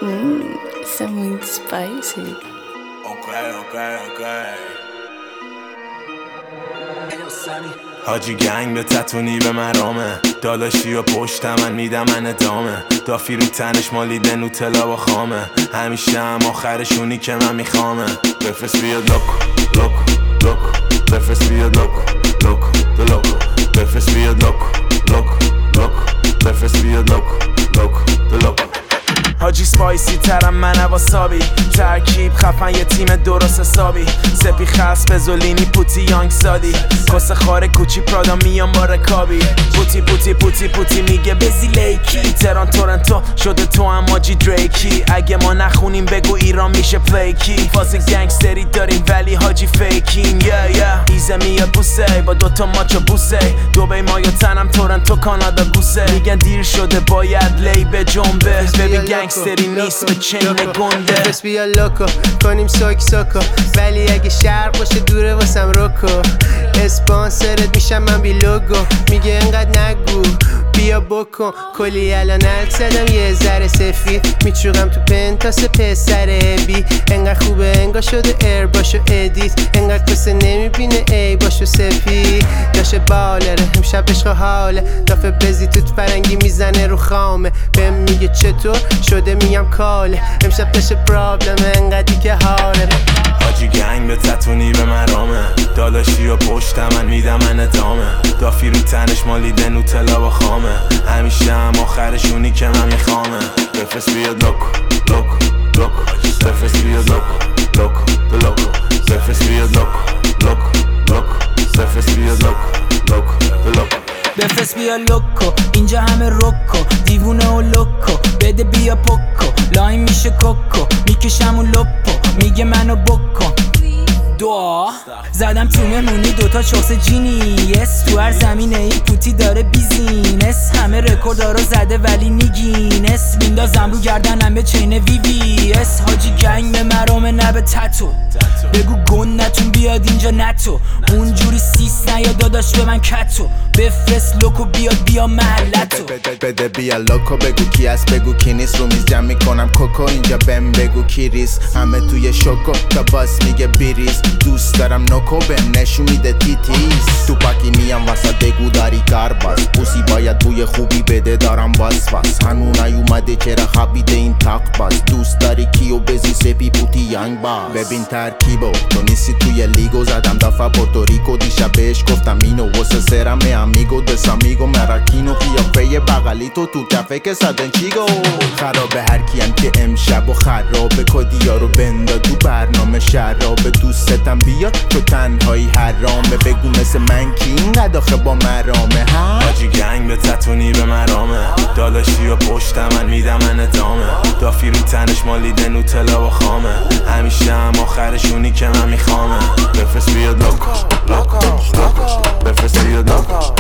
Something spicy. Okay. حاجی گنگ به تتونی به مرامه داداشی و پشت من میدم من ادامه دافی رو تنش مالیده نوتلا و خامه همیشه هم آخرشونی که من میخوامه بفرست بیاد لوکو بفرست بیاد لوکو بفرست بیاد لوکو بفرست بیاد لوکو حاجی سپایسی ترم من واسابی ترکیب خفن یه تیم درست حسابی سپی خلص بزولینی پوتی یانگ سادی کس خاره کوچی پرادا میام با رکابی پوتی میگه بزی لیکی تهران تورنتو شده تو هم حاجی دریکی اگه ما نخونیم بگو ایران میشه پلیکی فاز گنگستری داریم ولی حاجی فیکینگ ایزه میاد بوسه با دوتا ماچو بوسه دوبی ما یا تنم تورنتو کانادا گوسه میگن دیر شده باید لی به جنبه ببین گنگستری نیست به چین گنده بس بیا لوکو کنیم سوکو ولی اگه شرق باشه دوره واسم روکو اسپانسرت میشم من بی لوگو میگه انقدر نگو بیا بکن کلی الان زدم یه ذره سفید میچوغم تو پنتاس پسر بی انقدر خوبه انگار شده ایر باشو ادیت انقدر کسه نمیبینه ای باشو سپی داشه بالره امشب عشق حاله دافه بزی توت فرنگی میزنه رو خامه بهم میگه چطور شده میگم کاله امشب داشه پرابلمه انقدری که حاله حاجی گنگ به تتونی به مرامه داداشی و پشت من میدم من ادامه دافی رو تنش مالیده نوتلا و خامه همیشه هم آخرشونی که من میخوامه بفرست بیاد لوکو بفرست بیاد لوکو بفرست بیاد لوکو بفرست بیاد لوکو بفرست بیا لوکو اینجا همه روکو دیوونه و لوکو بده بیا پوکو لاین میشه کوکو میکشم و لپو میگه منو بکن دعا زدم تو مهمونی دوتا چوس جینیس تو هر زمینه این پوتی داره بیزینس همه رکوردارو زده ولی نیگینس میندازم رو گردنم به چین VVS حاجی گنگ به مرامه نه به تتو بگو گندتون بیاد اینجا نتو اونجوری سیس نیا داداش به من کتو بفرست لوکو بیاد بیا محلتو بده بیا لوکو بگو کی است بگو کی نیست رو میز جمع میکنم کوکو اینجا بهم بگو کی ریس همه توی شوکو تا باس میگه بیریز دوست دارم نوکو بهم نشون میده تیتیز تو پاکی میام واسه دگو داری کار باز پوسی باید بوی خوبی بده دارم واس هنون نیومده چرا خبیده این تاق باز دوست داری کیو بزی سپی پوتی یانگ باز ببین ترکیبو تو نیستی توی لیگو زدم دفعه پورتوریکو دیشب بهش گفتم اینو واسه سرم امیگو دسامیگو مراکینو قیافه بغلی تو کفه که صدن چیگو خرابه هر کیم که امشب و خرابه کدیا رو بندا تو برنامه شرابه دوستتم بیاد تو تنهایی حرامه بگو مثل من کی اینقدر آخه با مرامه حاجی گنگ به تتونی به مرامه داداشی و پشت من میدم من ادامه دافی رو تنش مالیده نوتلا و خامه همیشه هم آخرشونی که من میخوامه بفرست بیاد لوکو بفرست بیاد